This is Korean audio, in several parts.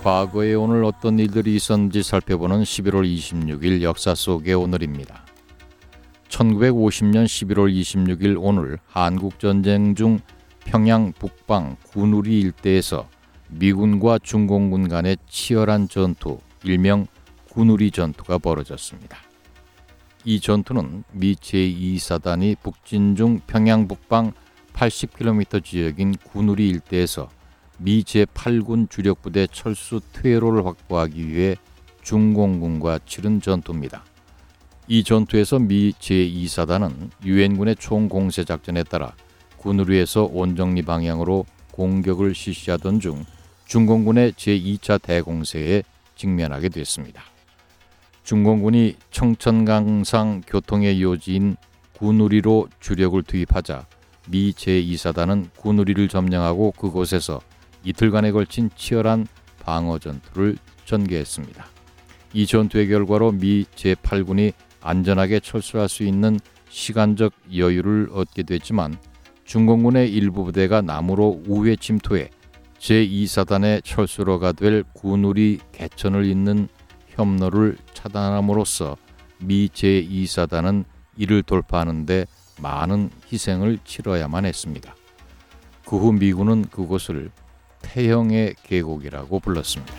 과거에 오늘 어떤 일들이 있었는지 살펴보는 11월 26일 역사 속의 오늘입니다. 1950년 11월 26일 오늘 한국전쟁 중 평양 북방 군우리 일대에서 미군과 중공군 간의 치열한 전투, 일명 군우리 전투가 벌어졌습니다. 이 전투는 미 제2사단이 북진 중 평양 북방 80km 지역인 군우리 일대에서 미 제8군 주력부대 철수 퇴로를 확보하기 위해 중공군과 치른 전투입니다. 이 전투에서 미 제2사단은 유엔군의 총공세 작전에 따라 군우리에서 온정리 방향으로 공격을 실시하던 중 중공군의 제2차 대공세에 직면하게 됐습니다. 중공군이 청천강상 교통의 요지인 군우리로 주력을 투입하자 미 제2사단은 군우리를 점령하고 그곳에서 이틀간에 걸친 치열한 방어 전투를 전개했습니다. 이 전투의 결과로 미 제8군이 안전하게 철수할 수 있는 시간적 여유를 얻게 됐지만 중공군의 일부 부대가 남으로 우회 침투해 제2사단의 철수로가 될 군우리 개천을 잇는 협로를 차단함으로써 미 제2사단은 이를 돌파하는 데 많은 희생을 치러야만 했습니다. 그 후 미군은 그곳을 태형의 계곡이라고 불렀습니다.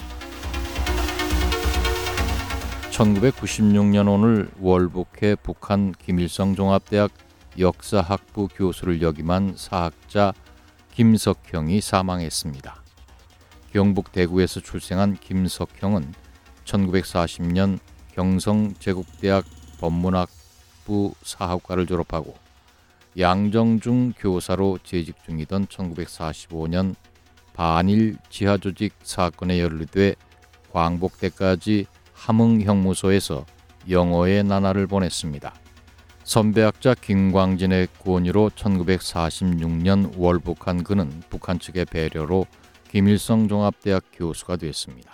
1996년 오늘 월북해 북한 김일성 종합대학 역사학부 교수를 역임한 사학자 김석형이 사망했습니다. 경북 대구에서 출생한 김석형은 1940년 경성제국대학 법문학부 사학과를 졸업하고 양정중 교사로 재직 중이던 1945년 반일 지하조직 사건에 연루돼 광복대까지 함흥형무소에서 영어의 나날을 보냈습니다. 선배학자 김광진의 권유로 1946년 월북한 그는 북한 측의 배려로 김일성 종합대학 교수가 됐습니다.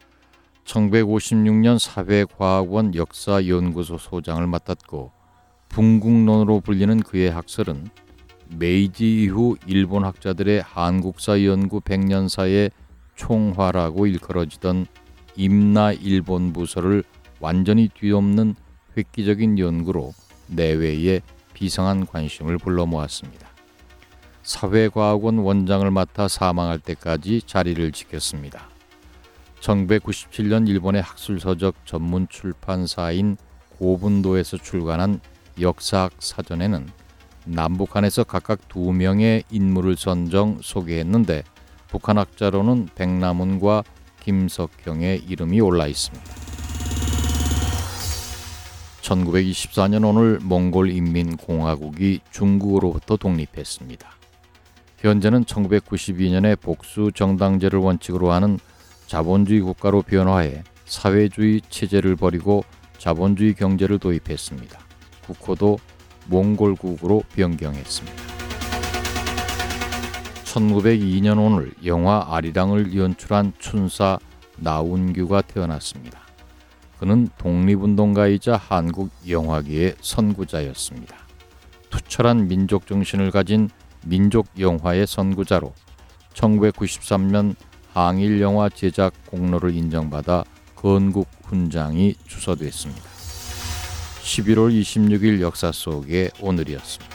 1956년 사회과학원 역사연구소 소장을 맡았고 bun국론으로 불리는 그의 학설은 메이지 이후 일본 학자들의 한국사 연구 100년사의 총화라고 일컬어지던 임나 일본 부서를 완전히 뒤엎는 획기적인 연구로 내외에 비상한 관심을 불러 모았습니다. 사회과학원 원장을 맡아 사망할 때까지 자리를 지켰습니다. 1997년 일본의 학술서적 전문 출판사인 고분도에서 출간한 역사학 사전에는 남북한에서 각각 2명의 인물을 선정 소개했는데 북한 학자로는 백남훈과 김석형의 이름이 올라 있습니다. 1924년 오늘 몽골인민공화국이 중국으로부터 독립했습니다. 현재는 1992년에 복수 정당제를 원칙으로 하는 자본주의 국가로 변화해 사회주의 체제를 버리고 자본주의 경제를 도입했습니다. 국호도 몽골국으로 변경했습니다. 1902년 오늘 영화 아리랑을 연출한 춘사 나운규가 태어났습니다. 그는 독립운동가이자 한국 영화계의 선구자였습니다. 투철한 민족 정신을 가진 민족 영화의 선구자로 1993년 항일 영화 제작 공로를 인정받아 건국 훈장이 주서됐습니다. 11월 26일 역사 속의 오늘이었습니다.